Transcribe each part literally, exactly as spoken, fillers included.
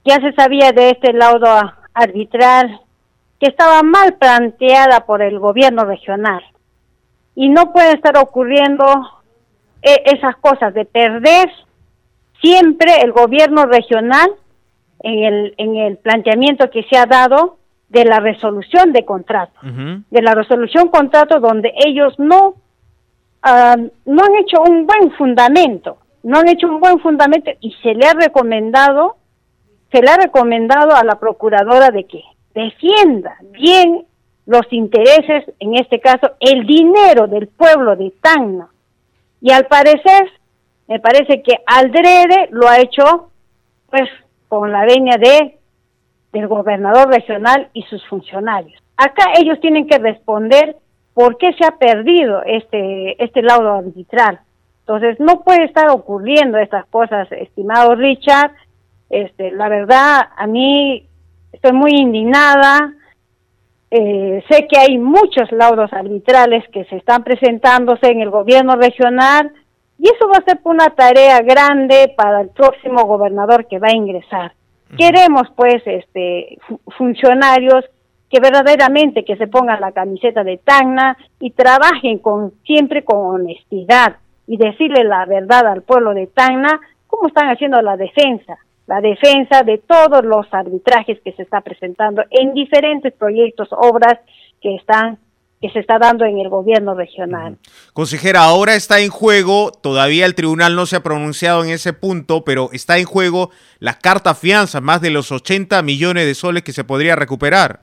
ya se sabía de este laudo arbitral, que estaba mal planteada por el gobierno regional. Y no puede estar ocurriendo eh, esas cosas de perder siempre el gobierno regional en el, en el planteamiento que se ha dado de la resolución de contrato, uh-huh. de la resolución contrato donde ellos no, uh, no han hecho un buen fundamento, no han hecho un buen fundamento y se le ha recomendado, se le ha recomendado a la procuradora de que defienda bien los intereses, en este caso, el dinero del pueblo de Tacna. Y al parecer, me parece que Aldrede lo ha hecho, pues, con la venia de del gobernador regional y sus funcionarios. Acá ellos tienen que responder por qué se ha perdido este este laudo arbitral. Entonces, no puede estar ocurriendo estas cosas, estimado Richard. Este, la verdad, a mí estoy muy indignada. Eh, sé que hay muchos laudos arbitrales que se están presentándose en el gobierno regional y eso va a ser una tarea grande para el próximo gobernador que va a ingresar. Uh-huh. Queremos pues este fu- funcionarios que verdaderamente que se pongan la camiseta de Tacna y trabajen con siempre con honestidad y decirle la verdad al pueblo de Tacna cómo están haciendo la defensa. la defensa de todos los arbitrajes que se está presentando en diferentes proyectos, obras que están que se está dando en el gobierno regional. Uh-huh. Consejera, ahora está en juego, todavía el tribunal no se ha pronunciado en ese punto, pero está en juego la carta fianza, más de los ochenta millones de soles que se podría recuperar.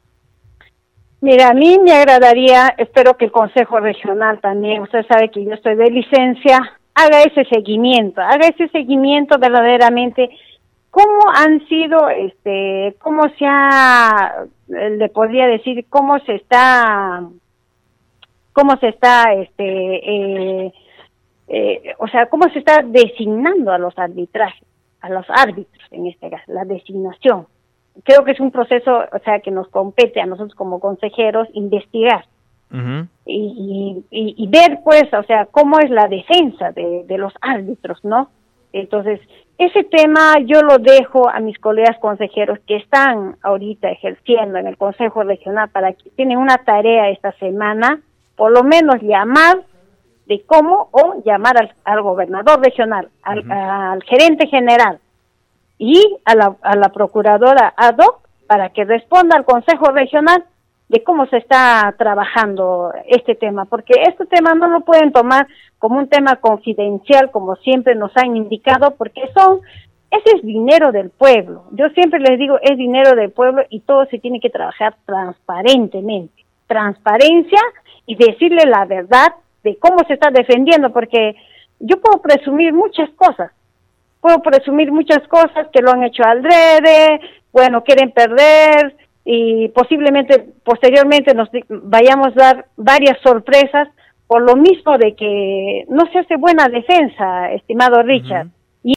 Mira, a mí me agradaría, espero que el Consejo Regional también, usted sabe que yo estoy de licencia, haga ese seguimiento, haga ese seguimiento verdaderamente. ¿Cómo han sido, este, cómo se ha, le podría decir, cómo se está, cómo se está, este, eh, eh, o sea, cómo se está designando a los arbitrajes, a los árbitros en este caso, la designación? Creo que es un proceso, o sea, que nos compete a nosotros como consejeros investigar. Uh-huh. y, y, y ver, pues, o sea, cómo es la defensa de, de los árbitros, ¿no? Entonces, ese tema yo lo dejo a mis colegas consejeros que están ahorita ejerciendo en el Consejo Regional para que tienen una tarea esta semana, por lo menos llamar de cómo, o llamar al, al gobernador regional, al, uh-huh. al gerente general y a la, a la procuradora ad hoc para que responda al Consejo Regional de cómo se está trabajando este tema, porque este tema no lo pueden tomar como un tema confidencial, como siempre nos han indicado, porque son, ese es dinero del pueblo. Yo siempre les digo, es dinero del pueblo y todo se tiene que trabajar transparentemente. Transparencia y decirle la verdad de cómo se está defendiendo, porque yo puedo presumir muchas cosas, puedo presumir muchas cosas que lo han hecho adrede, bueno, quieren perder, y posiblemente posteriormente nos vayamos a dar varias sorpresas por lo mismo de que no se hace buena defensa, estimado Richard. Uh-huh.